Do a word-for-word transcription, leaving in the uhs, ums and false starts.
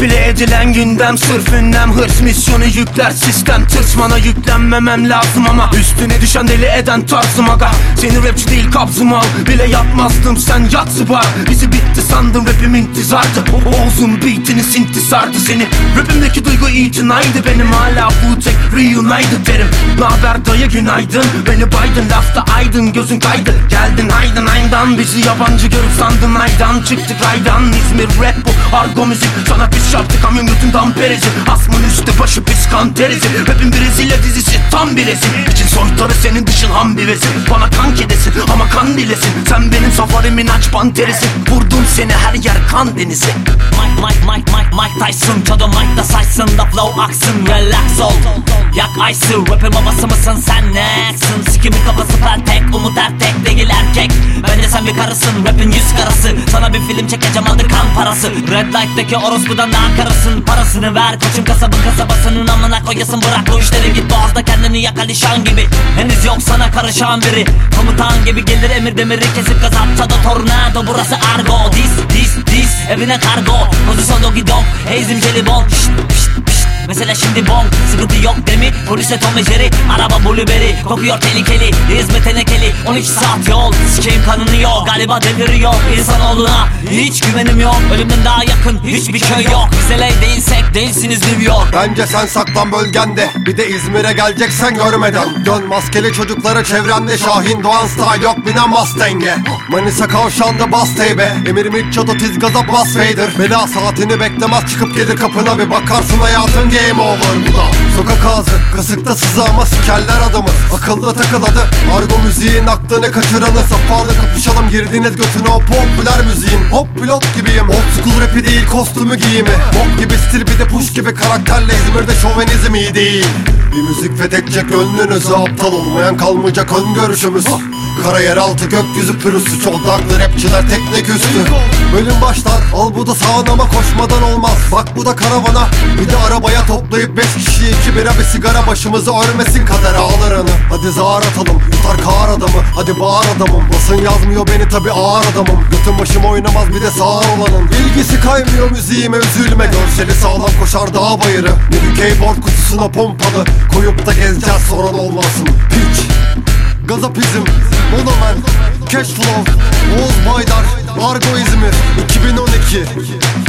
Manipüle edilen gündem sırf ünlem, hırs misyonu yükler sistem. Tırsmana yüklenmemem lazım ama üstüne düşen deli eden tarzım aga. Seni rapçi değil kabzıma al bile yapmazdım, sen yatsı var. Bizi bitti sandın, rapim intizardı. Oğuz'un beatini sintisardı seni. Rapimdeki duygu itinaydı benim, hala bu tek reunited derim. Naber dayı günaydın, beni baydın lafta aydın, gözün kaydı. Geldin aydın aydan, bizi yabancı görüp sandın aydan. Çıktık raydan, İzmir rap bu argo müzik. Sana biz şartı kamyon götün damperezi. Asmın üstü başı pis kan terisi. Rapin Brezilya dizisi tam bir resim. İçin soytarı senin dışın ham bir resim. Bana kan kedesin ama kan dilesin. Sen benim safarimin aç panterisin. Vurdum seni her yer kan denizi. Mike Mike Mike Mike Mike Tyson. Tadı Mike'da saysın da flow aksın. Relax ol, yak aysı. Rap'in babası mısın sen nesin? Sikimin kafası peltek, umut ertek değil erkek. Bence sen bir karısın, rap'in yüz karası. Sana bir film çekeceğim aldı kan parası. Red Light'taki orospudan daha karısın. Parasını ver koçum, kasabın kasabasının amına koyasın. Bırak bu işleri, git boğazda kendini yak Alişan gibi. Henüz yok sana karışan biri. Komutan gibi gelir emir demiri kesip gazapta da tornado. Burası argo, dis dis dis evine kargo. Pozisyon dogi dog, heizim jelibon. Şşt pşt pşt, mesela şimdi bong. Sıkıntı yok demi, polise Tom ve Jerry. Araba blueberry, kokuyor tehlikeli. Hizmet tenekeli, on iki saat yol. Sikeyim kanını yok, galiba deliriyor. İnsanoğluna hiç güvenim yok. Ölümden daha yakın hiçbir köy yok. Biz L A değilsek değilsiniz New York. Bence sen saklan bölgende, bir de İzmir'e geleceksen görmeden. Dön maskeli çocuklara çevrende, Şahin Doğan style yok binen Mustang'e. Manisa kavşağında bas teybe, Emir Mitchell'da tiz gaza bas Vader. Bela saatini beklemez, çıkıp gelir kapına, bir bakarsın hayatın game over. Bu da sokak ağzı, kasıkta sızı ama sikerler adamı. Akılda takıladı, argo müziğin aklını kaçıranı. Saflarla kapışalım, girdiniz götüne o popüler müziğin. Hop pilot gibiyim, old school rapi değil kostümü giyimi. Bok gibi stil bir de push gibi karakterle, İzmir'de şovenizm iyi değil. Bir müzik fethedecek önünüzü, aptal olmayan kalmayacak ön görüşümüz. Kara yeraltı gökyüzü pürüzsü, çoğdaklı rapçiler teknik üstü. Bölüm başlar, al bu da sağın ama koşmadan olmaz. Bak bu da karavana, bir de arabaya toplayıp beş kişi iki bira bir sigara, başımızı örmesin kader ağlarını. Hadi zar atalım, yutar kağır adamı, hadi bağır adamım. Basın yazmıyor beni tabi ağır adamım. Götüm başım oynamaz bir de sağır olanın. İlgisi kaymıyor müziğime, üzülme, görseli sağlam koşar dağ bayırı. Ne bir keyboard kutusuna pompalı, koyup da gezeceğiz sorun olmasın. Piç Gazapizm, Monoman, Cashflow, Oğuz Baydar, Argo İzmir iki bin on iki.